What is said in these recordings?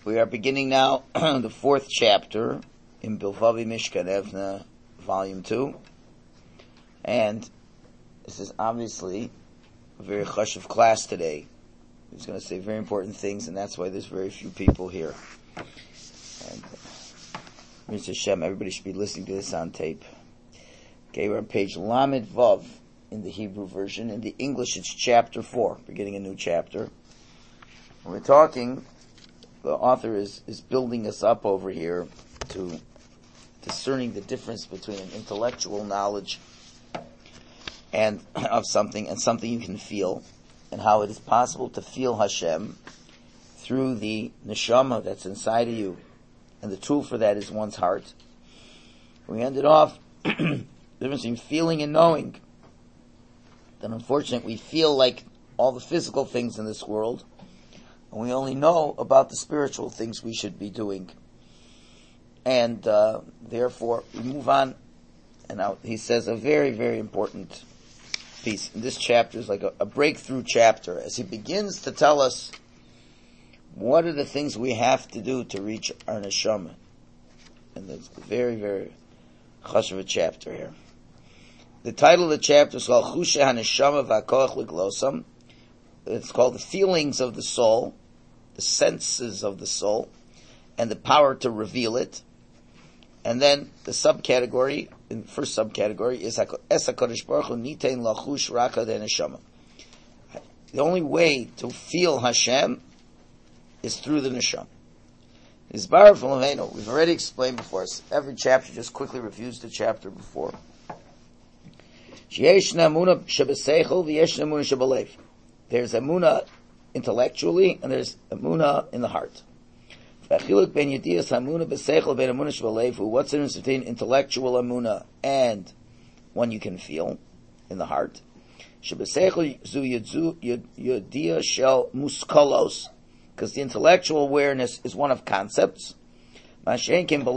We are beginning now the fourth chapter in Bilvavi Mishkan Evna, Volume 2. And this is obviously a very chashuv class today. He's going to say very important things, and that's why there's very few people here. And Mr. Hashem, everybody should be listening to this on tape. Okay, we're on page Lamed Vav in the Hebrew version. In the English, it's chapter 4, beginning a new chapter. And we're talking, the author is building us up over here to discerning the difference between an intellectual knowledge and of something and something you can feel, and how it is possible to feel Hashem through the neshama that's inside of you, and the tool for that is one's heart. We ended off the difference between feeling and knowing. That unfortunately we feel like all the physical things in this world, and we only know about the spiritual things we should be doing. And therefore, we move on. And now he says a very, very important piece. And this chapter is like a breakthrough chapter, as he begins to tell us what are the things we have to do to reach our neshama. And it's a very, very chashuv chapter here. The title of the chapter is called Chushe HaNeshama V'Hakoach L'Glosam. It's called the feelings of the soul, the senses of the soul, and the power to reveal it. And then the subcategory, the first subcategory, is Es HaKadosh Baruch Hu Nitein Lachush Raka De Neshama. The only way to feel Hashem is through the neshama. We've already explained before. Every chapter just quickly reviews the chapter before. There's emunah intellectually, and there's emunah in the heart. What's the difference between intellectual emunah and one you can feel in the heart? Because the intellectual awareness is one of concepts. On the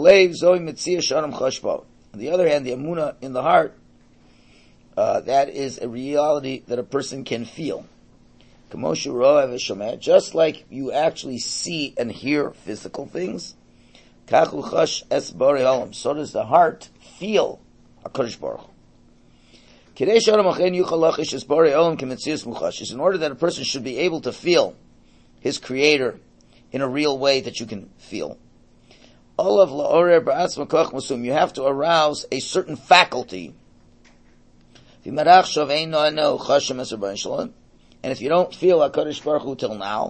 other hand, the emunah in the heart, that is a reality that a person can feel. Just like you actually see and hear physical things, so does the heart feel HaKadosh Baruch Hu. In order that a person should be able to feel his Creator in a real way that you can feel, you have to arouse a certain faculty. And if you don't feel HaKadosh Baruch Hu till now,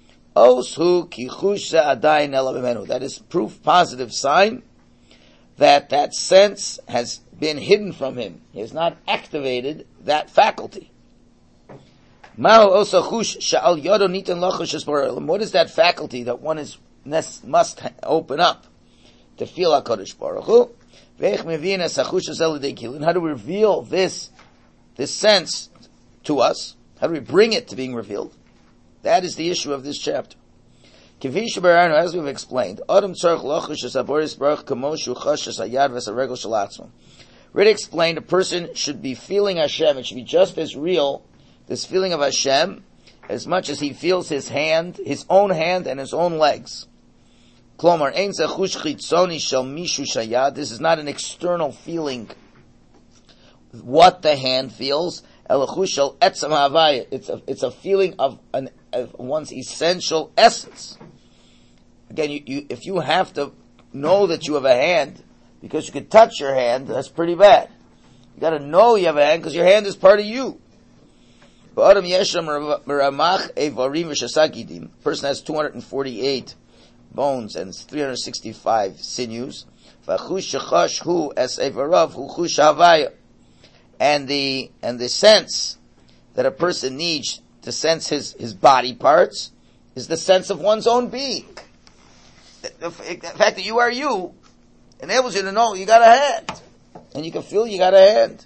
that is proof positive sign that that sense has been hidden from him. He has not activated that faculty. What is that faculty that one must open up to feel HaKadosh Baruch Hu? And how do we reveal this sense to us? How do we bring it to being revealed? That is the issue of this chapter. As we've explained, already explained, a person should be feeling Hashem. It should be just as real, this feeling of Hashem, as much as he feels his hand, his own hand, and his own legs. This is not an external feeling, what the hand feels. It's a feeling of one's essential essence. Again, if you have to know that you have a hand because you can touch your hand, that's pretty bad. You got to know you have a hand because your hand is part of you. A person has 248 bones and 365 sinews. And the sense that a person needs to sense his body parts is the sense of one's own being. The fact that you are you enables you to know you got a hand. And you can feel you got a hand.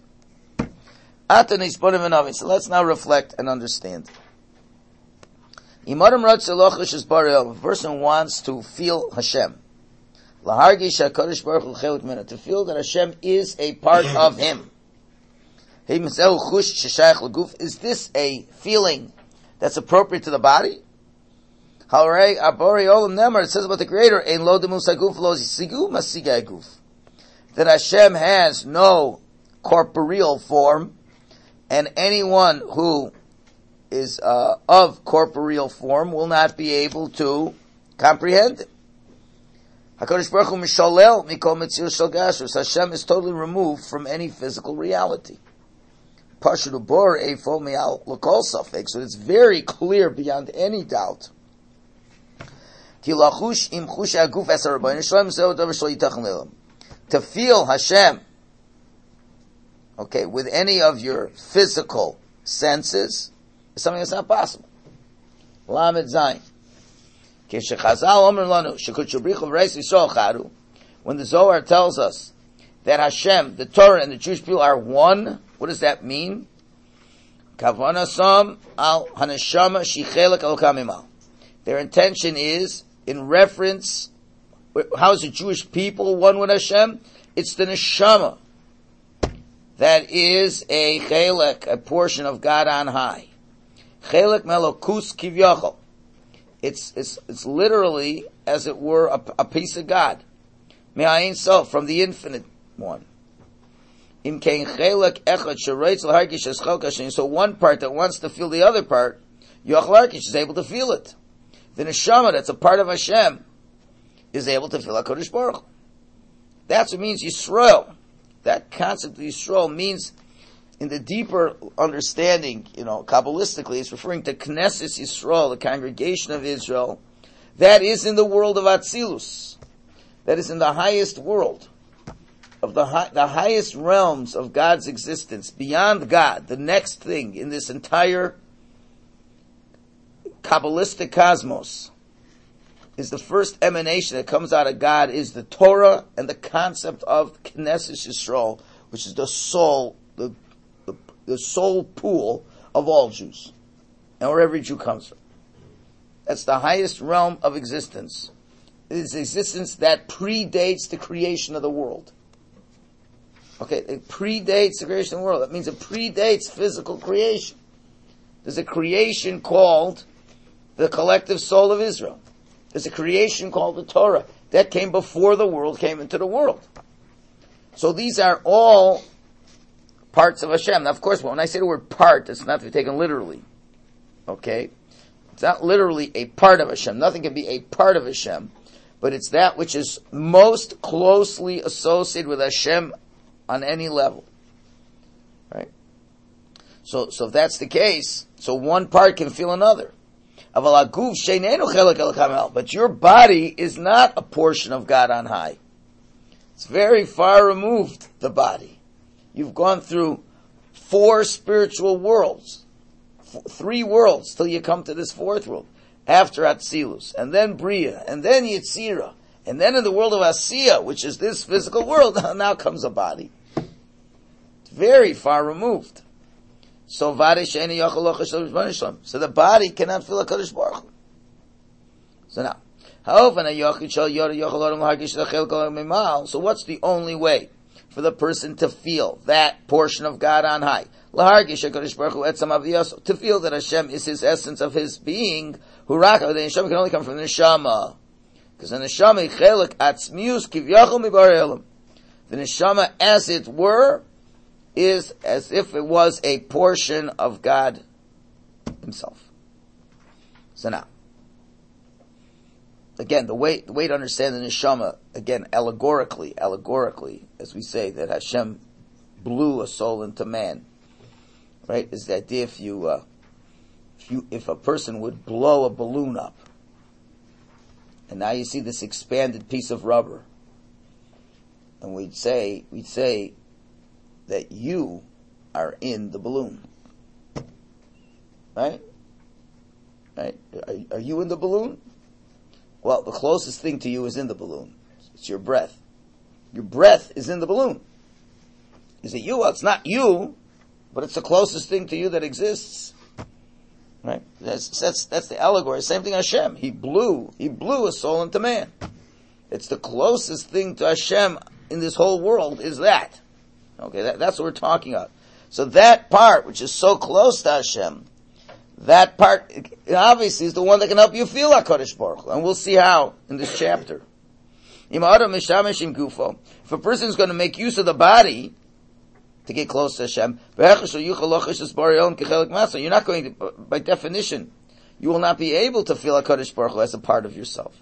So let's now reflect and understand. If a person wants to feel Hashem, to feel that Hashem is a part of him, is this a feeling that's appropriate to the body? Halrei Abori Olam Nemar, it says about the Creator, Ein lo demus haguf lo sigu masiga haguf. That Hashem has no corporeal form, and anyone who is of corporeal form will not be able to comprehend it. HaKadosh Baruch Hu misholel mikol metzir shel gashrus. Hashem is totally removed from any physical reality. Pashut ubor eifo me'al l'kol safek. So it's very clear beyond any doubt. Tilachush im chush haguf es harabayim shalom zeh davar shlo yitachon le'olam. To feel Hashem, okay, with any of your physical senses, is something that's not possible. Lamed Zayin. When the Zohar tells us that Hashem, the Torah, and the Jewish people are one, what does that mean? Their intention is in reference. How is the Jewish people one with Hashem? It's the neshama that is a chelek, a portion of God on high. Chelek melokus kivyachol. It's literally, as it were, a piece of God. Me'ayin sof, from the infinite one. Im kein chelek echad shereitz l'hargish es chol kashin. So one part that wants to feel the other part, yochel hargish is able to feel it. The neshama that's a part of Hashem is able to feel HaKadosh Baruch Hu. That's what means Yisrael. That concept of Yisrael means, in the deeper understanding, Kabbalistically, it's referring to Knesset Yisrael, the congregation of Israel. That is in the world of Atzilus. That is in the highest world, of the highest realms of God's existence, beyond God. The next thing in this entire Kabbalistic cosmos is the first emanation that comes out of God is the Torah and the concept of Knesset Yisrael, which is the soul, the soul pool of all Jews, and where every Jew comes from. That's the highest realm of existence. It is existence that predates the creation of the world. Okay, it predates the creation of the world. That means it predates physical creation. There's a creation called the collective soul of Israel. There's a creation called the Torah. That came before the world came into the world. So these are all parts of Hashem. Now, of course, when I say the word part, it's not to be taken literally. Okay? It's not literally a part of Hashem. Nothing can be a part of Hashem. But it's that which is most closely associated with Hashem on any level. Right? So if that's the case, so one part can feel another. But your body is not a portion of God on high. It's very far removed, the body. You've gone through 4 spiritual worlds, 3 worlds, till you come to this 4th world. After Atzilus, and then Bria, and then Yetzira, and then in the world of Asiya, which is this physical world, now comes a body. It's very far removed. So the body cannot feel HaKadosh Baruch Hu. So now, so what's the only way for the person to feel that portion of God on high? To feel that Hashem is his essence of his being, the neshama can only come from the neshama. Because the neshama, the neshama, as it were, is as if it was a portion of God himself. So now, again, the way to understand the neshama, again, allegorically, as we say, that Hashem blew a soul into man, right, is the idea if a person would blow a balloon up, and now you see this expanded piece of rubber, and we'd say that you are in the balloon. Right? Are you in the balloon? Well, the closest thing to you is in the balloon. It's your breath. Your breath is in the balloon. Is it you? Well, it's not you, but it's the closest thing to you that exists. Right? That's the allegory. Same thing Hashem. He blew a soul into man. It's the closest thing to Hashem in this whole world is that. Okay, that's what we're talking about. So that part, which is so close to Hashem, that part obviously is the one that can help you feel HaKadosh Baruch Hu. And we'll see how in this chapter. If a person is going to make use of the body to get close to Hashem, you're not going to, by definition, you will not be able to feel HaKadosh Baruch Hu as a part of yourself.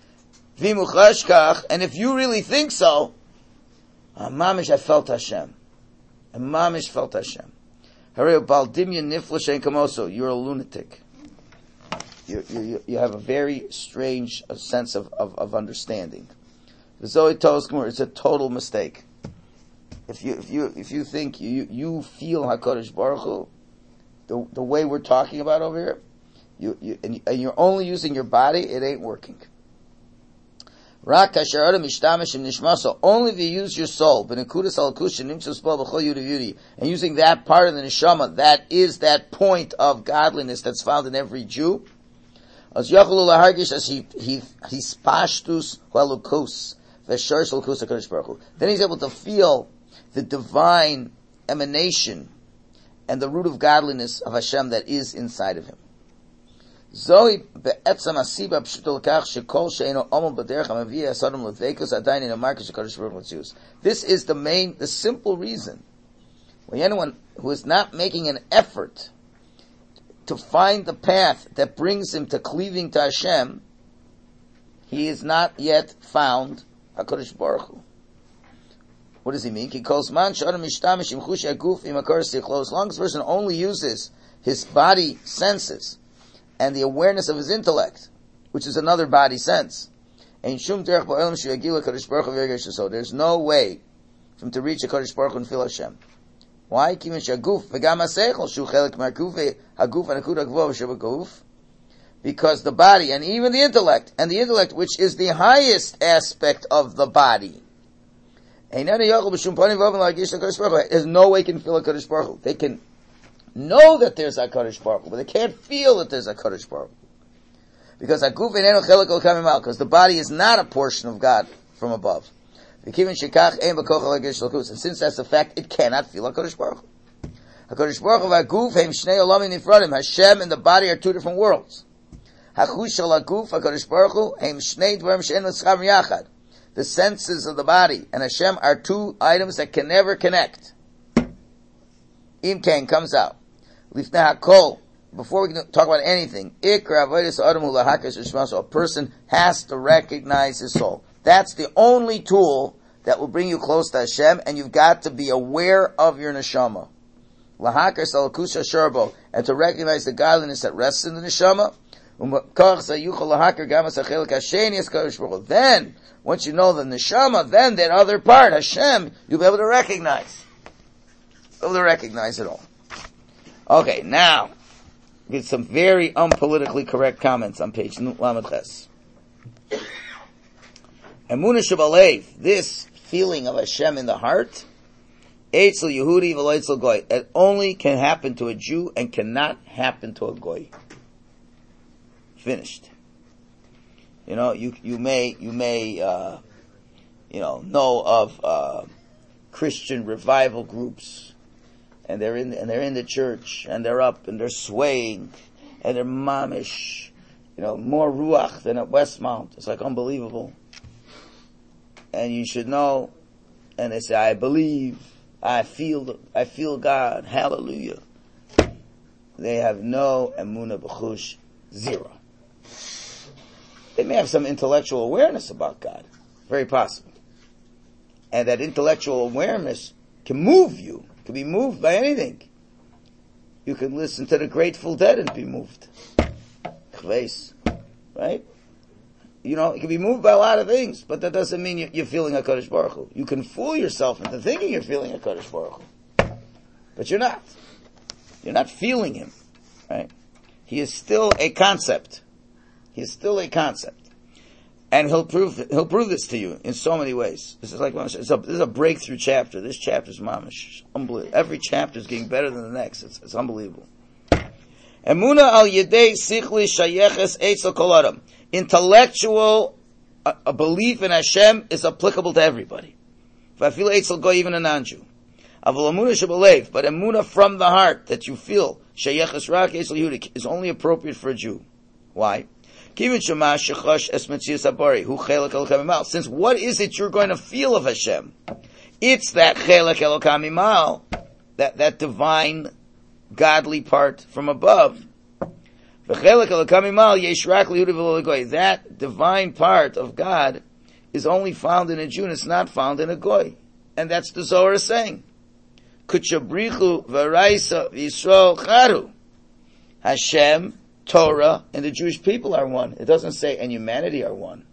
And if you really think so, Mamish, I felt Hashem. And Mamish felt Hashem. You're a lunatic. You have a very strange sense of understanding. The Zohar Tosgmur is a total mistake. If you think you feel HaKadosh Baruch Hu, the way we're talking about over here, and you're only using your body, it ain't working. Only if you use your soul, and using that part of the neshama, that is that point of godliness that's found in every Jew, then he's able to feel the divine emanation and the root of godliness of Hashem that is inside of him. This is the simple reason why anyone who is not making an effort to find the path that brings him to cleaving to Hashem, he is not yet found HaKadosh Baruch Hu. What does he mean? As long as a person only uses his body senses and the awareness of his intellect, which is another body sense, there's no way for him to reach HaKadosh Baruch Hu and feel Hashem. Why? Because the body and even the intellect, which is the highest aspect of the body, there's no way can feel HaKadosh Baruch Hu. They can know that there's HaKadosh Baruch Hu, but they can't feel that there's HaKadosh Baruch Hu. Because the body is not a portion of God from above. And since that's the fact, it cannot feel HaKadosh Baruch Hu. HaKadosh Baruch Hu, Hashem and the body are two different worlds. The senses of the body and Hashem are two items that can never connect. Imkan comes out. Before we can talk about anything, a person has to recognize his soul. That's the only tool that will bring you close to Hashem, and you've got to be aware of your neshama. And to recognize the godliness that rests in the neshama. Then, once you know the neshama, then that other part, Hashem, you'll be able to recognize. You'll be able to recognize it all. Okay, now, get some very unpolitically correct comments on page Lamed Ches. Emunah Shebalev, this feeling of Hashem in the heart, Eitzel Yehudi v'lo Eitzel Goy, it only can happen to a Jew and cannot happen to a Goy. Finished. You know, you may know of Christian revival groups, and they're in the church, and they're up and they're swaying, and they're mamish, more ruach than at Westmount. It's like unbelievable. And you should know, and they say, I believe, I feel God, hallelujah. They have no emunah b'chush, zero. They may have some intellectual awareness about God, very possible. And that intellectual awareness can move you, can be moved by anything. You can listen to the Grateful Dead and be moved. Chveis, right? You can be moved by a lot of things, but that doesn't mean you're feeling HaKadosh Baruch Hu. You can fool yourself into thinking you're feeling HaKadosh Baruch Hu. But you're not. You're not feeling Him, right? He is still a concept. He is still a concept. And He'll prove this to you in so many ways. This is like, this is a breakthrough chapter. This chapter is mamish. Unbelievable. Every chapter is getting better than the next. It's unbelievable. Emunah al yedei sichli shayeches eitzel kol adam. Intellectual a belief in Hashem is applicable to everybody. If I feel eitzel goy, even a non-Jew. Aval emuna shebalev, but emuna from the heart that you feel sheyeches rak esel Yehudik is only appropriate for a Jew. Why? Since what is it you're going to feel of Hashem? It's that chelak elokam mimal, that divine, godly part from above. That divine part of God is only found in a Jew, and it's not found in a goy, and that's the Zohar is saying. Hashem, Torah, and the Jewish people are one. It doesn't say, and humanity are one.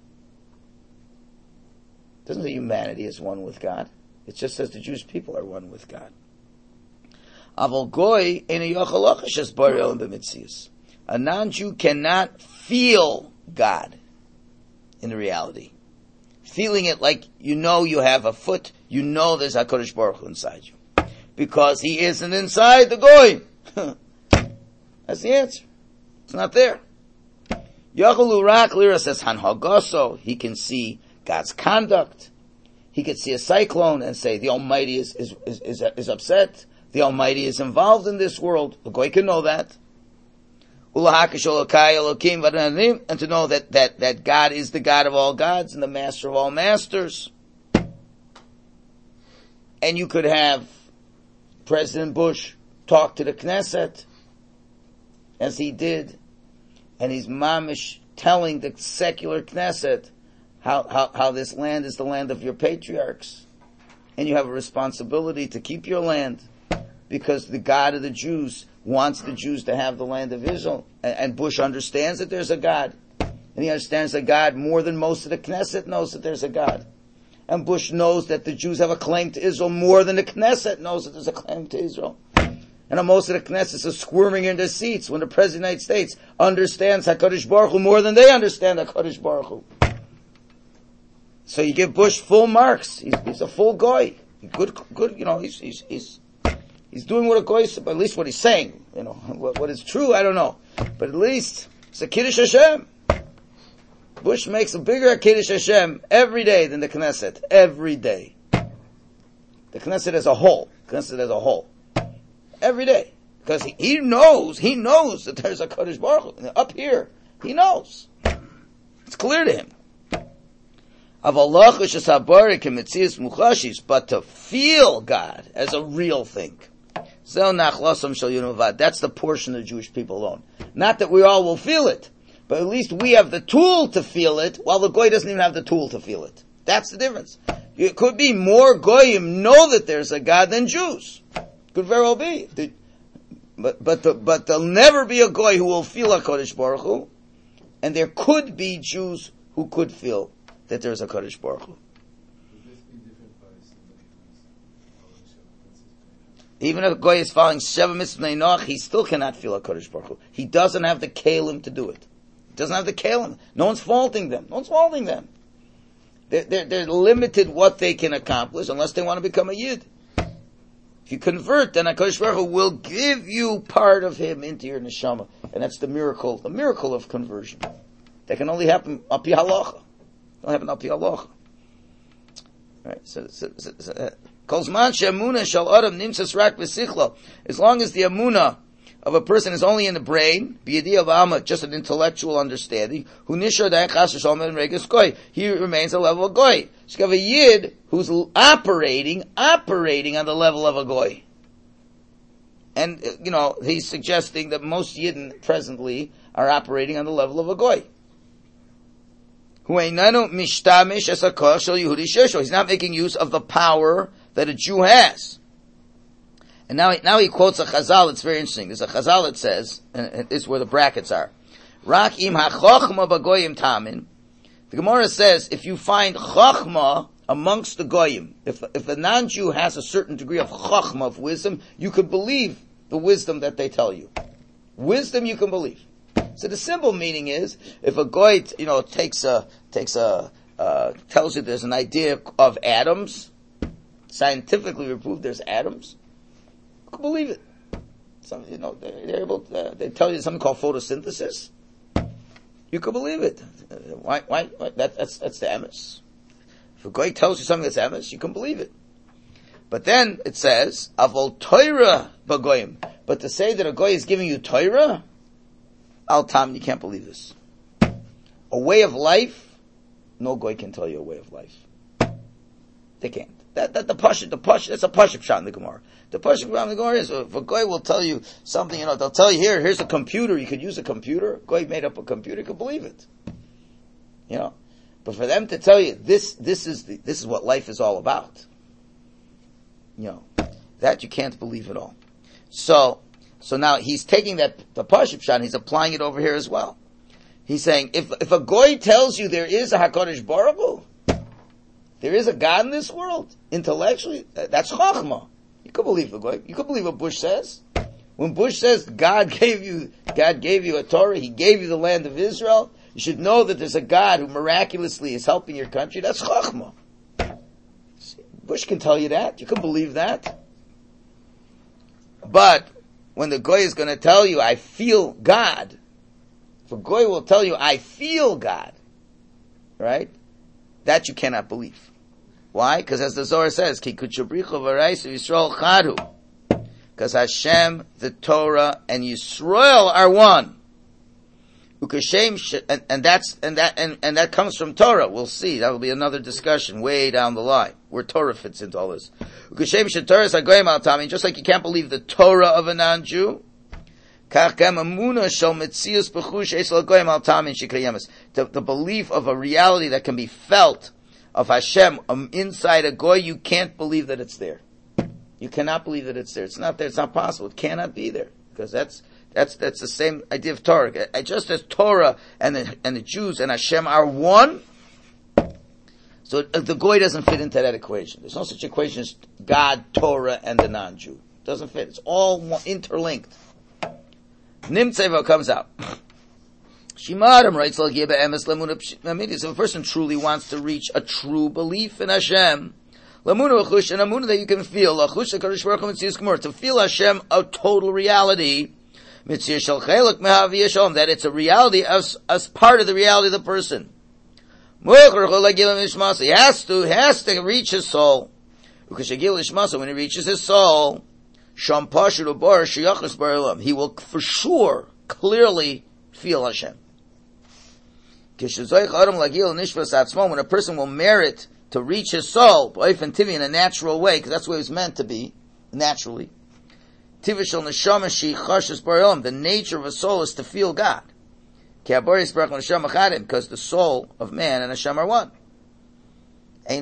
It doesn't say humanity is one with God. It just says the Jewish people are one with God. A non-Jew cannot feel God in reality. Feeling it like you know you have a foot, you know there's HaKadosh Baruch Hu inside you. Because he isn't inside the Goy. That's the answer. It's not there. Yachulu Rak Lira says Hanhagaso. He can see God's conduct. He could see a cyclone and say the Almighty is upset. The Almighty is involved in this world. The Goy can know that. And to know that God is the God of all gods and the master of all masters. And you could have President Bush talk to the Knesset, as he did, and he's mamish telling the secular Knesset how this land is the land of your patriarchs, and you have a responsibility to keep your land, because the God of the Jews wants the Jews to have the land of Israel, and Bush understands that there's a God, and he understands a God more than most of the Knesset knows that there's a God. And Bush knows that the Jews have a claim to Israel more than the Knesset knows that there's a claim to Israel. And most of the Knesset are squirming in their seats when the President of the United States understands HaKadosh Baruch Hu more than they understand HaKadosh Baruch Hu. So you give Bush full marks. He's a full goy. Good, he's doing what a goy is, at least what he's saying. What is true, I don't know. But at least it's a Kiddush Hashem. Bush makes a bigger Kiddush Hashem every day than the Knesset. Every day. The Knesset as a whole. Every day. Because he knows that there's a Kodesh Baruch Hu. Up here, he knows. It's clear to him. But to feel God as a real thing. That's the portion of the Jewish people alone. Not that we all will feel it. But at least we have the tool to feel it, while the Goy doesn't even have the tool to feel it. That's the difference. It could be more Goyim know that there's a God than Jews. Could very well be. But there'll never be a Goy who will feel HaKadosh Baruch Hu, and there could be Jews who could feel that there's a HaKadosh Baruch Hu. Even if a Goy is following Sheva Mitzvah Bnei Noach, he still cannot feel HaKadosh Baruch Hu. He doesn't have the Kalim to do it. Doesn't have the kalim. No one's faulting them. They're limited what they can accomplish unless they want to become a yid. If you convert, then HaKadosh Baruch Hu will give you part of him into your neshama, and that's the miracle of conversion. That can only happen up halacha. Don't happen up halacha. Right. So kolzman she'amuna shel adam nimtzas rak v'sichlo. As long as the amuna of a person is only in the brain, b'yadi of alma, just an intellectual understanding, who nishar dayan chas v'shalom and regas goy, he remains a level of goy. So you have a yid who's operating on the level of a goy. And, he's suggesting that most yidden presently are operating on the level of a goy. He's not making use of the power that a Jew has. And now he quotes a Chazal. It's very interesting. There's a Chazal that says, and this is where the brackets are. Rak im ha-chochma b'goyim tamin. The Gemara says, if you find chochma amongst the goyim, if the non-Jew has a certain degree of chochma, of wisdom, you can believe the wisdom that they tell you. Wisdom you can believe. So the simple meaning is, if a goy, tells you there's an idea of scientifically we prove there's atoms, you can believe it. They're able to, they tell you something called photosynthesis. You can believe it. Why? That's the emes. If a guy tells you something that's emes, you can believe it. But then it says, Avol Torah Bagoyim. But to say that a goy is giving you Torah, Al Tam, you can't believe this. A way of life, no goy can tell you a way of life. They can't. That's a Pashup shot in the Gemara. The Pashup shot in the Gemara is, if a goy will tell you something, they'll tell you, here's a computer, you could use a computer. Goy made up a computer, you could believe it. But for them to tell you, this is what life is all about. That you can't believe at all. So now he's taking the Pashup shot and he's applying it over here as well. He's saying, if a goy tells you there is a HaKadosh Baruch Hu, there is a God in this world, intellectually, that's Chachma. You could believe the goy. You could believe what Bush says. When Bush says God gave you a Torah, He gave you the land of Israel, you should know that there's a God who miraculously is helping your country. That's Chachma. Bush can tell you that. You can believe that. But when the goy is going to tell you, I feel God, if a goy will tell you, I feel God, right? That you cannot believe. Why? Because as the Zohar says, Ki kutshabricha v'raisu Yisrael chadu. Because Hashem, the Torah, and Yisrael are one. And that comes from Torah. We'll see. That will be another discussion way down the line, where Torah fits into all this. Just like you can't believe the Torah of a non-Jew, the belief of a reality that can be felt of Hashem inside a goy, you can't believe that it's there. You cannot believe that it's there. It's not there. It's not possible. It cannot be there, because that's the same idea of Torah. Just as Torah and the Jews and Hashem are one, so the goy doesn't fit into that equation. There's no such equation as God, Torah, and the non-Jew. It doesn't fit. It's all interlinked. Nimtzeva comes out. Shimarim writes, if a person truly wants to reach a true belief in Hashem, Lamuna that you can feel, to feel Hashem a total reality, that it's a reality as part of the reality of the person. He has to reach his soul. When he reaches his soul, he will for sure clearly feel Hashem. When a person will merit to reach his soul, in a natural way, because that's the way it was meant to be, naturally. The nature of a soul is to feel God. Because the soul of man and Hashem are one. You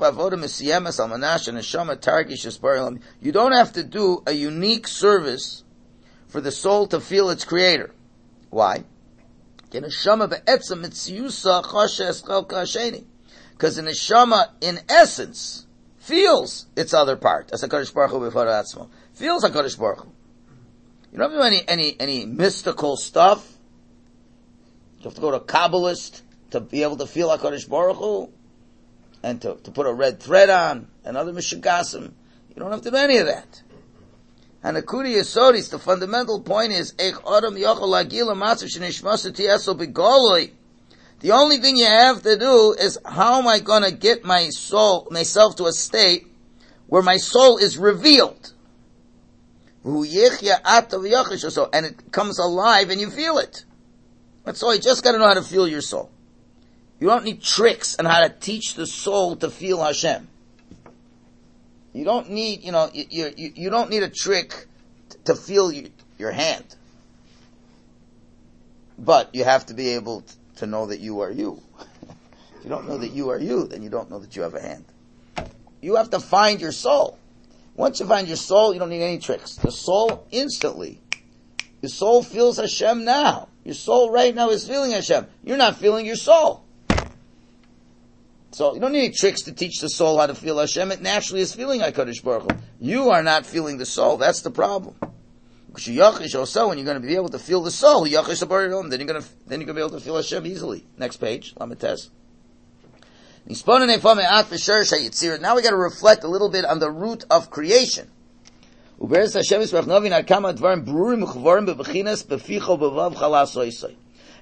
don't have to do a unique service for the soul to feel its creator. Why? Because the neshama, in essence, feels its other part. As HaKadosh Baruch Hu b'far atzmo. Feels HaKadosh Baruch Hu. You don't have to do any mystical stuff. You have to go to a Kabbalist to be able to feel HaKadosh Baruch Hu, and to put a red thread on, and other Mishigasim. You don't have to do any of that. And the Kuri Yesodis, the fundamental point is, the only thing you have to do is, how am I going to get myself to a state where my soul is revealed? And it comes alive and you feel it. That's all. You just got to know how to feel your soul. You don't need tricks on how to teach the soul to feel Hashem. You don't need, you don't need a trick to feel your hand. But you have to be able to know that you are you. If you don't know that you are you, then you don't know that you have a hand. You have to find your soul. Once you find your soul, you don't need any tricks. The soul instantly. Your soul feels Hashem now. Your soul right now is feeling Hashem. You're not feeling your soul. So you don't need any tricks to teach the soul how to feel Hashem. It naturally is feeling HaKadosh Baruch Hu. You are not feeling the soul. That's the problem. Because when you're going to be able to feel the soul, then you're going to be able to feel Hashem easily. Next page, Lamites. Now we got to reflect a little bit on the root of creation.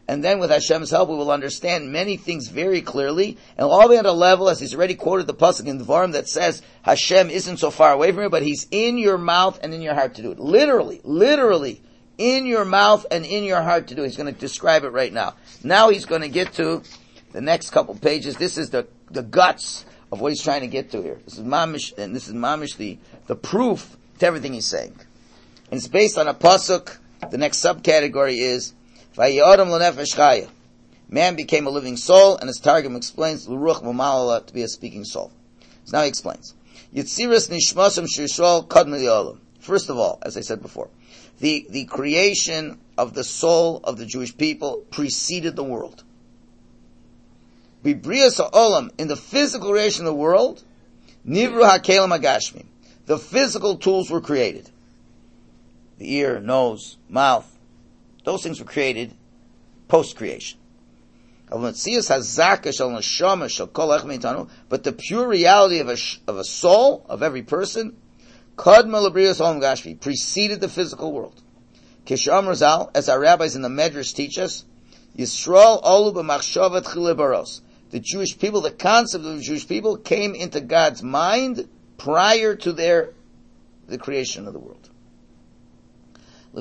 and then with Hashem's help we will understand many things very clearly, and we'll all be at a level, as he's already quoted the pasuk in Dvarim that says Hashem isn't so far away from you, but he's in your mouth and in your heart to do it. Literally, in your mouth and in your heart to do it. He's going to describe it right now. Now he's going to get to the next couple pages. This is the guts of what he's trying to get to here. This is mamish, the proof to everything he's saying. And it's based on a pasuk. The next subcategory is Vayodam L'nefesh Chaya. Man became a living soul, and his Targum explains L'ruach V'malala to be a speaking soul. So now he explains Yitziras Nishmasam Shirshol Kadm L'olam. First of all, as I said before, the creation of the soul of the Jewish people preceded the world. Bibrias Ha'olam, in the physical creation of the world, Nivru HaKelim HaGashmim. The physical tools were created. The ear, nose, mouth. Those things were created post-creation. But the pure reality of a soul, of every person, preceded the physical world. Kisham Razal, as our rabbis in the Medrash teach us, Yisrael olu b'machshavat chile baros. The Jewish people, the concept of the Jewish people came into God's mind prior to the creation of the world. What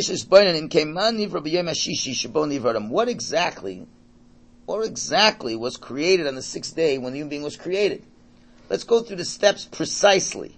exactly was created on the sixth day when the human being was created? Let's go through the steps precisely.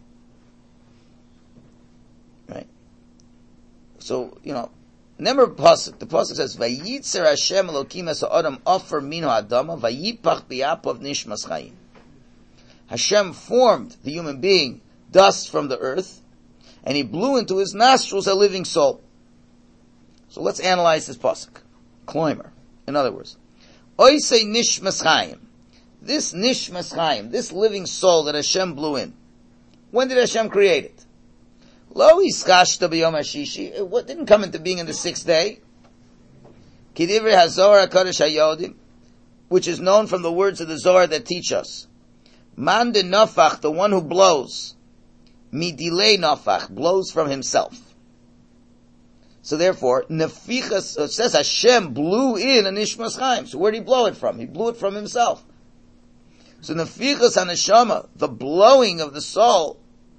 Right? So, remember the pasuk says, "Vayitzer Hashem Elokim es ha'adam ofer mino adama, vayipach bi'apov nishmas chayim." Hashem formed the human being dust from the earth, and he blew into his nostrils a living soul. So let's analyze this pasuk. Kloimer. In other words, Oisei nishmas chayim. This nishmas chayim, this living soul that Hashem blew in, when did Hashem create it? Lo iskashta b'yom hashishi. It didn't come into being in the sixth day. Kidivri hazor HaKadosh hayodim, which is known from the words of the Zohar that teach us. Man de nafach, the one who blows. Midilei nafach, blows from himself. So therefore, nefichas, it says Hashem blew in a nishmas chaim. So where did he blow it from? He blew it from himself. So nefichas haneshama, the blowing of the soul,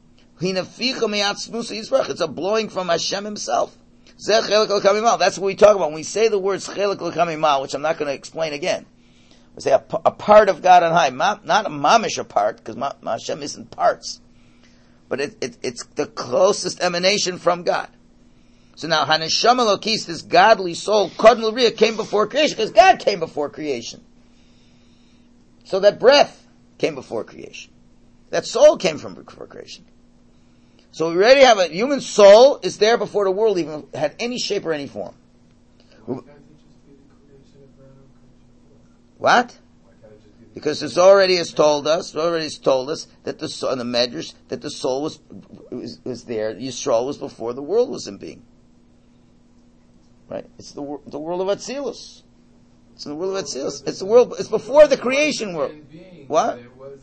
it's a blowing from Hashem himself. That's what we talk about when we say the words chelik l'kamimal, which I'm not going to explain again. We say a part of God on high, not a mamish a part, because Hashem isn't parts, but it's the closest emanation from God. So now Haneshama Lokis, this godly soul, Kodm L'Briya, came before creation, because God came before creation. So that breath came before creation. That soul came from before creation. So we already have a human soul is there before the world even had any shape or any form. What? Because this already has told us that the soul, in the Medrash, that the soul was there. Yisrael was before the world was in being. Right? It's the world of Atzilus. It's the world of Atzilus. It's the world. It's before the creation world. What?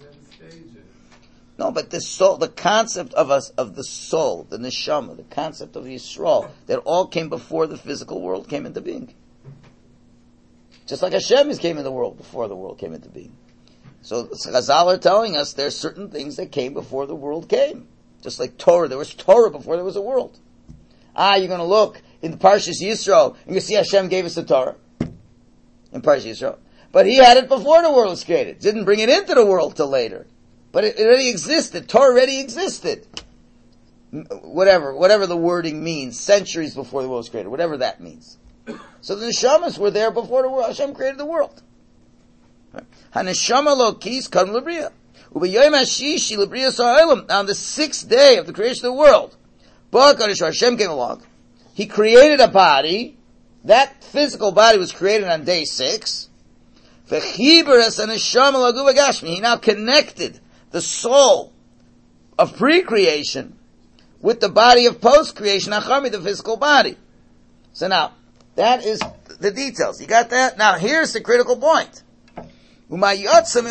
No, but the soul, the concept of the soul, the neshama, the concept of Yisrael, that all came before the physical world came into being. Just like Hashem came in the world before the world came into being. So Chazal are telling us there are certain things that came before the world came. Just like Torah, there was Torah before there was a world. You're going to look in the Parshas Yisro, and you see Hashem gave us the Torah in Parshas Yisro, but He had it before the world was created. Didn't bring it into the world till later. But it already existed. Torah already existed. Whatever the wording means, centuries before the world was created, whatever that means. So the neshamas were there before the world. Hashem created the world. Haneshama lokis kadm l'briya. U'b'yom hashishi l'briya sa'olam. On the sixth day of the creation of the world, Ba'akadosh Hashem came along. He created a body. That physical body was created on day 6. He now connected the soul of pre-creation with the body of post-creation, achami, the physical body. So now, that is the details. You got that? Now, here's the critical point. Now, we had a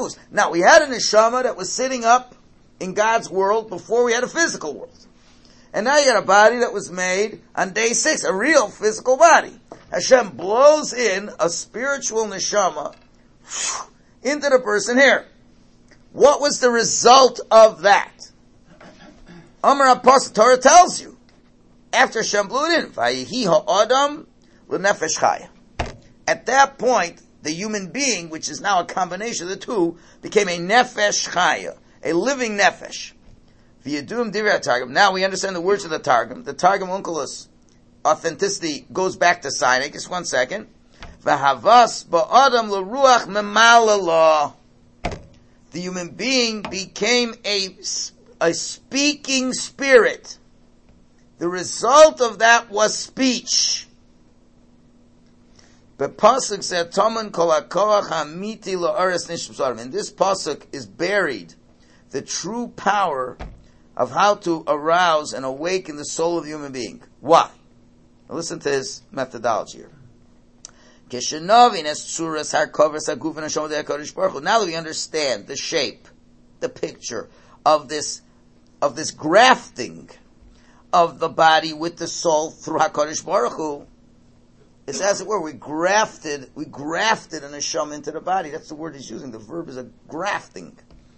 neshama that was sitting up in God's world before we had a physical world. And now you got a body that was made on day 6, a real physical body. Hashem blows in a spiritual neshama into the person here. What was the result of that? Amar HaPasuk, Torah tells you. After Hashem blew it in, Vayihi ha'adam l'nefesh chaya. At that point, the human being, which is now a combination of the two, became a nefesh chaya, a living nefesh. V'yadum divrei Targum. Now we understand the words of the Targum. The Targum Onkelos authenticity goes back to Sinai. Just 1 second. V'havas ba'adam l'ruach memalala. The human being became a speaking spirit. The result of that was speech. But pasuk said, "Taman kol hakoach hamiti la'aretz nishmas adam." In this pasuk is buried the true power of how to arouse and awaken the soul of the human being. Why? Now listen to his methodology here. Now that we understand the shape, the picture of this grafting of the body with the soul through HaKadosh Baruch Hu, it's as it were, we grafted an neshama into the body. That's the word he's using. The verb is a grafting.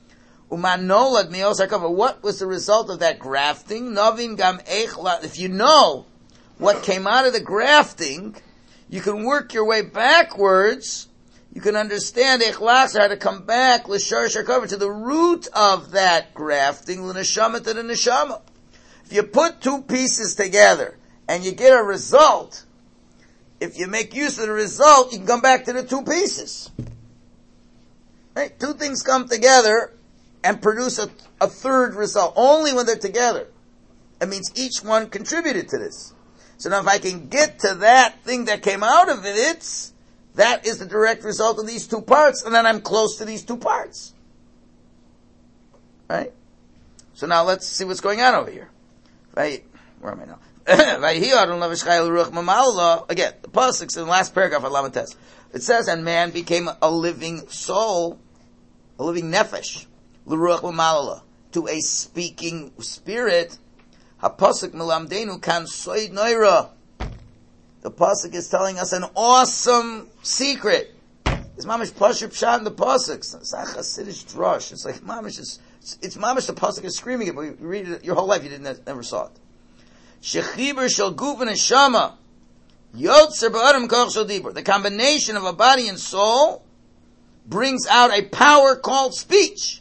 What was the result of that grafting? If you know what came out of the grafting, you can work your way backwards. You can understand how to come back to the root of that grafting, l'neshama to the neshama. If you put two pieces together and you get a result, if you make use of the result, you can come back to the two pieces. Right? Two things come together and produce a third result. Only when they're together. It means each one contributed to this. So now if I can get to that thing that came out of it, that is the direct result of these two parts, and then I'm close to these two parts. Right? So now let's see what's going on over here. Right? Where am I now? Again, the pasuk in the last paragraph of Lamates. It says, and man became a living soul, a living nefesh, l'ruach m'malala, to a speaking spirit. HaPasuk melamdenu kan soid noira. The pasuk is telling us an awesome secret. It's mamish pashut pshat in the pasuk. It's not Hasidic drush. It's like mamish. It's mamish. The pasuk is screaming it, but you read it your whole life. You never saw it. Shechiber shel guf and neshama yotzer ba'adam koach shel dibur. The combination of a body and soul brings out a power called speech.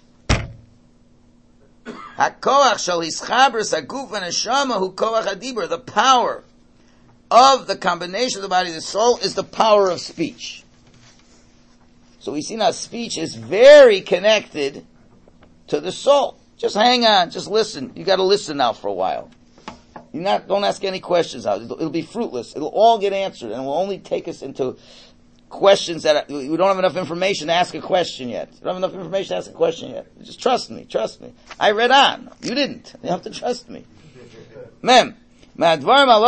HaKoach shel hischabris haguf and neshama hu koach hadibur. The power of the combination of the body and the soul is the power of speech. So we see now speech is very connected to the soul. Just hang on, just listen. You got to listen now for a while. Don't ask any questions now. It'll be fruitless. It'll all get answered, and it will only take us into questions that we don't have enough information to ask a question yet. You don't have enough information to ask a question yet. Just trust me. I read on. You didn't. You have to trust me. Mem. From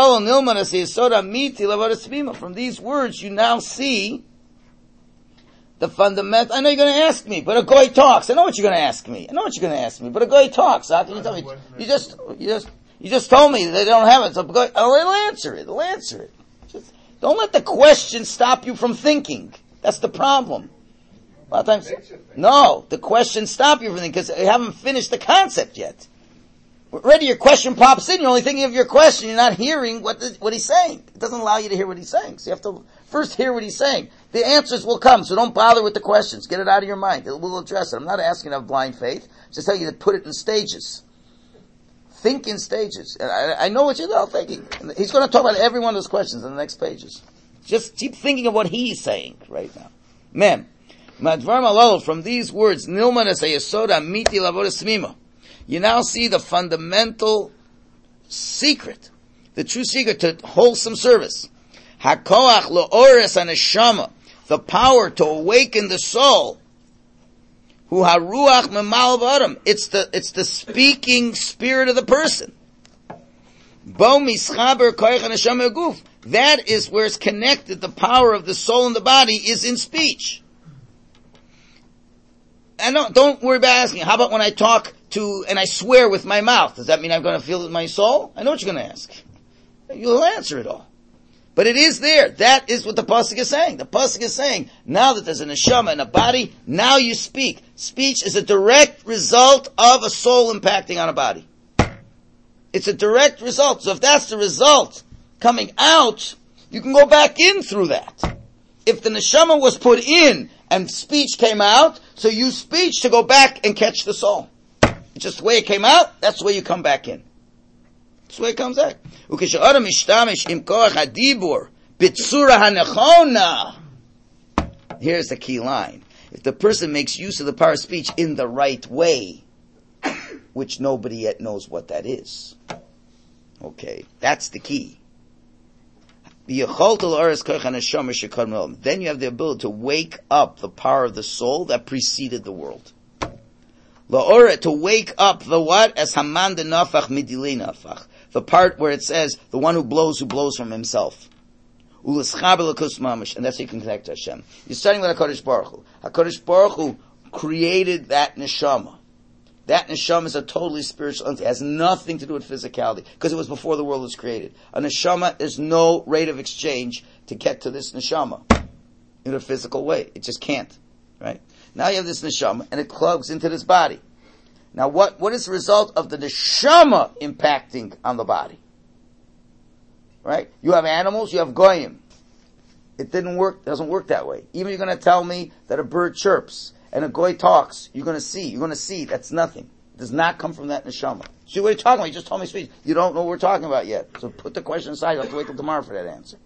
these words, you now see the fundamental. I know you're going to ask me, but a goy talks. I know what you're going to ask me, but a goy talks. How can you tell me? You just told me they don't have it, so it'll answer it. Just don't let the question stop you from thinking. That's the problem. A lot of times, no, the question stop you from thinking because you haven't finished the concept yet. Already your question pops in, you're only thinking of your question, you're not hearing what he's saying. It doesn't allow you to hear what he's saying. So you have to first hear what he's saying. The answers will come, so don't bother with the questions. Get it out of your mind. We'll address it. I'm not asking you to have blind faith. I'm just telling you to put it in stages. Think in stages. I know what you're all thinking. He's going to talk about every one of those questions in the next pages. Just keep thinking of what he's saying right now. Mem. Madvar malol, from these words, nilman es hayesoda miti lavodas smima. You now see the fundamental secret, the true secret to wholesome service. Hakoach lo'ores haneshama, the power to awaken the soul. Hu haruach memal b'adam. It's the speaking spirit of the person. Bo mischaber koach haneshama guf. That is where it's connected. The power of the soul and the body is in speech. And don't worry about asking. How about when I talk and I swear with my mouth. Does that mean I'm going to feel it in my soul? I know what you're going to ask. You'll answer it all. But it is there. That is what the pasuk is saying. The pasuk is saying, now that there's a neshama in a body, now you speak. Speech is a direct result of a soul impacting on a body. It's a direct result. So if that's the result coming out, you can go back in through that. If the neshama was put in and speech came out, so use speech to go back and catch the soul. It's just the way it came out, that's the way you come back in. That's the way it comes out. Here's the key line. If the person makes use of the power of speech in the right way, which nobody yet knows what that is. Okay, that's the key. Then you have the ability to wake up the power of the soul that preceded the world. To wake up the what? As Haman de Nafach Midilei Nafach. The part where it says, the one who blows from himself. And that's how you can connect to Hashem. You're starting with HaKadosh Baruch Hu. HaKadosh Baruch Hu created that neshama. That neshama is a totally spiritual entity. It has nothing to do with physicality, because it was before the world was created. A neshama, there's no rate of exchange to get to this neshama in a physical way. It just can't. Right? Now you have this neshama, and it plugs into this body. Now what is the result of the neshama impacting on the body? Right? You have animals, you have goyim. It doesn't work that way. Even you're going to tell me that a bird chirps and a goy talks, you're going to see, that's nothing. It does not come from that neshama. See what you're talking about? You just told me speech. You don't know what we're talking about yet. So put the question aside, you have to wait till tomorrow for that answer.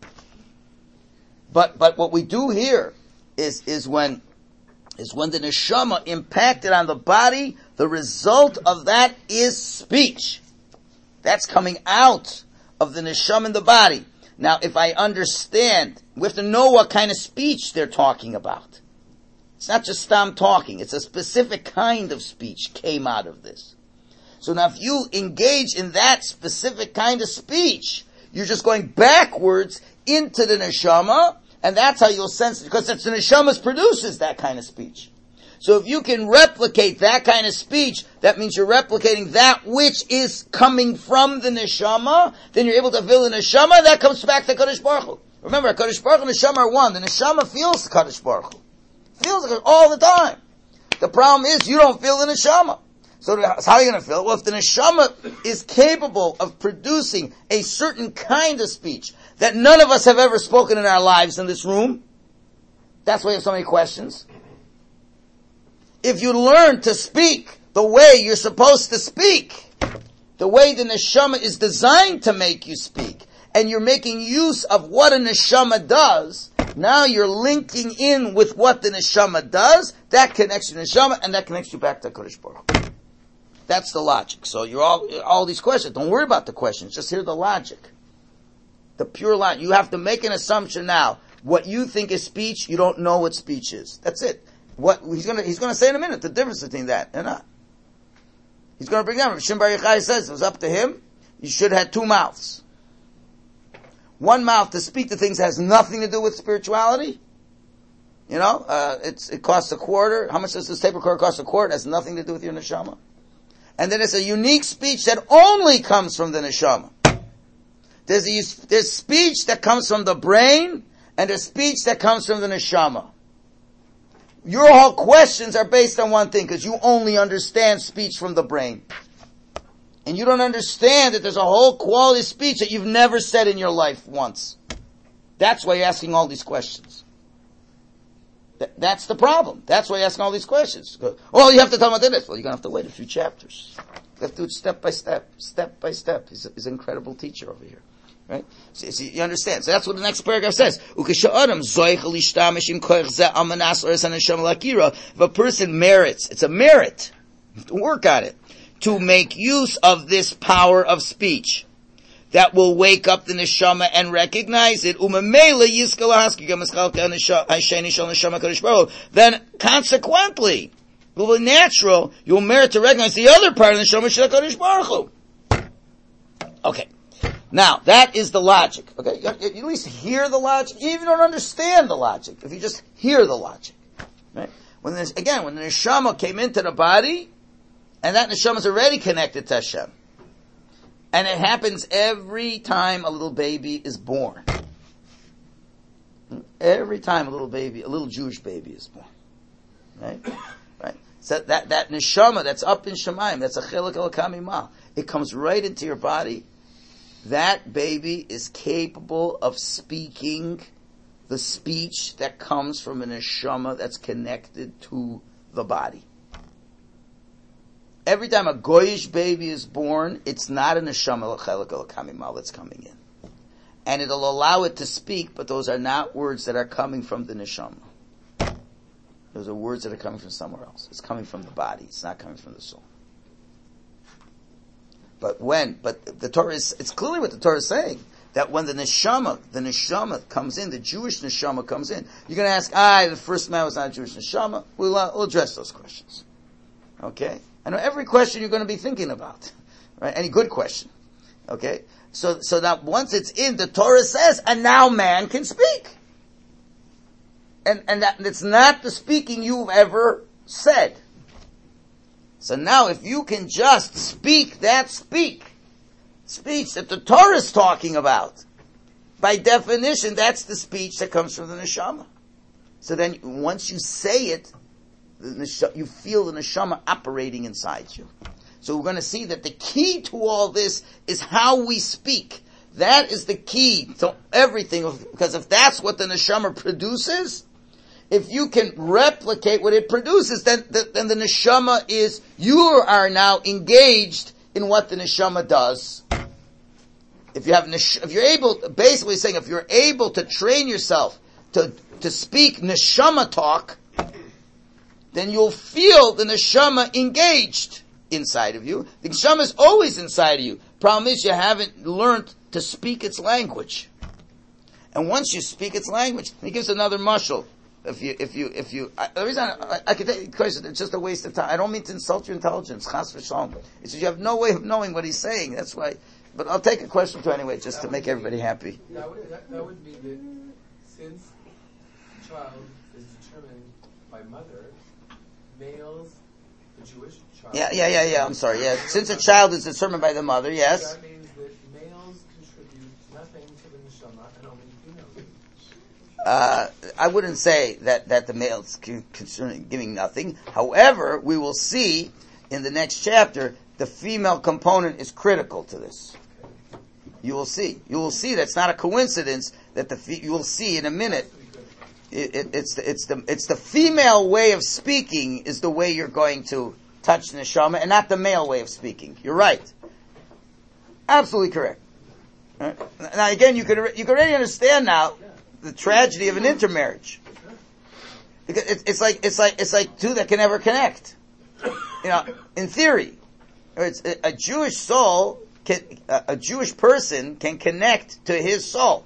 But what we do here is when the neshama impacted on the body, the result of that is speech. That's coming out of the neshama in the body. Now, if I understand, we have to know what kind of speech they're talking about. It's not just stam talking. It's a specific kind of speech came out of this. So now if you engage in that specific kind of speech, you're just going backwards into the neshama, and that's how you'll sense it, because it's the neshama produces that kind of speech. So if you can replicate that kind of speech, that means you're replicating that which is coming from the neshama, then you're able to feel the neshama, that comes back to Kadosh Baruch Hu. Remember, Kadosh Baruch Hu and neshama are one. The neshama feels Kadosh Baruch Hu. Feels it all the time. The problem is you don't feel the neshama. So how are you going to feel it? Well, if the neshama is capable of producing a certain kind of speech that none of us have ever spoken in our lives in this room, that's why you have so many questions. If you learn to speak the way you're supposed to speak, the way the neshama is designed to make you speak, and you're making use of what a neshama does, now you're linking in with what the neshama does, that connects you to neshama, and that connects you back to Kodesh Baruch Hu. That's the logic. So you're all these questions, don't worry about the questions, just hear the logic. The pure logic. You have to make an assumption now. What you think is speech, you don't know what speech is. That's it. What he's gonna say in a minute, the difference between that and not. He's gonna bring down, Shimon Bar Yochai says, it was up to him, you should have had two mouths. One mouth to speak to things that has nothing to do with spirituality. You know, it costs $0.25. How much does this tape recorder cost? $0.25. It has nothing to do with your neshama. And then it's a unique speech that only comes from the neshama. There's speech that comes from the brain, and there's speech that comes from the neshama. Your whole questions are based on one thing, because you only understand speech from the brain. And you don't understand that there's a whole quality of speech that you've never said in your life once. That's why you're asking all these questions. That's the problem. That's why you're asking all these questions. Oh, you have to tell me what it is. Well, you're going to have to wait a few chapters. You have to do it step by step. He's an incredible teacher over here. Right? So you understand. So that's what the next paragraph says. If a person merits, it's a merit. You have to work on it. To make use of this power of speech that will wake up the neshama and recognize it. Then consequently, it will be natural, you'll merit to recognize the other part of the neshama shel HaKadosh Baruch Hu. Okay. Now, that is the logic. Okay? You at least hear the logic. Even if you don't understand the logic, if you just hear the logic. Right? When the neshama came into the body, And that neshama is already connected to Hashem. And it happens every time a little baby is born. Every time a little Jewish baby is born. Right? Right? So that neshama that's up in Shemayim, that's a chelik elokam imah, it comes right into your body. That baby is capable of speaking the speech that comes from a neshama that's connected to the body. Every time a goyish baby is born, it's not a neshama chelik elokam imah that's coming in. And it'll allow it to speak, but those are not words that are coming from the neshama. Those are words that are coming from somewhere else. It's coming from the body. It's not coming from the soul. But the Torah it's clearly what the Torah is saying, that when the neshama comes in, the Jewish neshama comes in, you're going to ask, the first man was not a Jewish neshama. We'll address those questions. Okay? I know every question you're going to be thinking about. Right? Any good question. Okay? So that once it's in, the Torah says, and now man can speak. And that it's not the speaking you've ever said. So now if you can just speak that speech that the Torah is talking about, by definition, that's the speech that comes from the neshama. So then once you say it, you feel the neshama operating inside you. So we're going to see that the key to all this is how we speak. That is the key to everything. Because if that's what the neshama produces, if you can replicate what it produces, then the neshama is, you are now engaged in what the neshama does. If you're able to train yourself to speak neshama talk, then you'll feel the neshama engaged inside of you. The neshama is always inside of you. Problem is you haven't learned to speak its language. And once you speak its language, he gives another mashal. The reason I can take the question, it's just a waste of time. I don't mean to insult your intelligence, chas v'shalom. It's just you have no way of knowing what he's saying. That's why. But I'll take a question too anyway, just to make everybody happy. That would mean that since the child is determined by mother, males, the Jewish child. Yeah. I'm sorry. Yeah, since a child is determined by the mother, yes. That means that males contribute nothing to the neshama, and only females. I wouldn't say that the males concerning giving nothing. However, we will see in the next chapter the female component is critical to this. You will see. That's not a coincidence that you will see in a minute. It's the female way of speaking is the way you're going to touch the neshama, and not the male way of speaking. You're right. Absolutely correct. Right? Now again, you could already understand now the tragedy of an intermarriage. Because it's like two that can never connect. In theory, it's a Jewish soul a Jewish person can connect to his soul.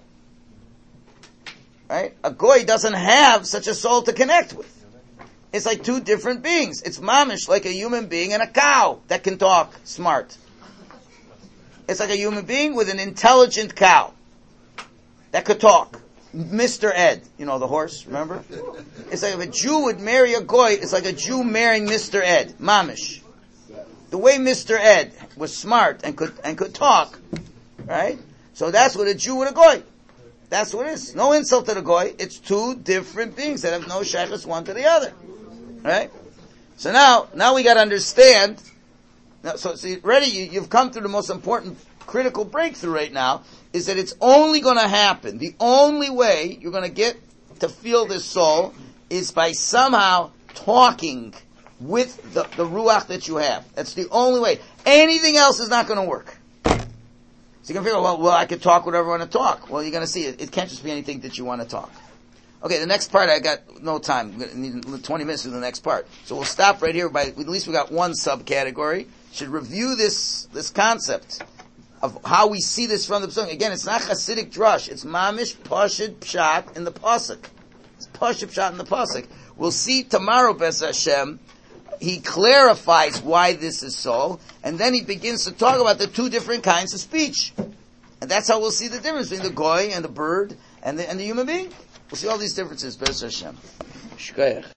Right? A goy doesn't have such a soul to connect with. It's like two different beings. It's mamish, like a human being and a cow that can talk smart. It's like a human being with an intelligent cow that could talk. Mr. Ed, the horse, remember? It's like if a Jew would marry a goy, it's like a Jew marrying Mr. Ed, mamish. The way Mr. Ed was smart and could talk, right? So that's what a Jew with a goy. That's what it is. No insult to the goy. It's two different beings that have no shaykhus one to the other, right? So now we got to understand. So see, ready? You've come through the most important, critical breakthrough right now. Is that it's only going to happen. The only way you're going to get to feel this soul is by somehow talking with the ruach that you have. That's the only way. Anything else is not going to work. So you can figure, well, I could talk whatever I want to talk. Well, you're going to see it. It can't just be anything that you want to talk. Okay, the next part, I got no time. I need 20 minutes for the next part. So we'll stop right here. At least we got one subcategory. Should review this concept of how we see this from the Pesach. Again, it's not Hasidic drush. It's mamish pashid pshat in the pasuk. It's pashid pshat in the pasuk. We'll see tomorrow, B'ez Hashem. He clarifies why this is so, and then he begins to talk about the two different kinds of speech, and that's how we'll see the difference between the goy and the bird and the human being. We'll see all these differences, B'ez Hashem. Shkoyach.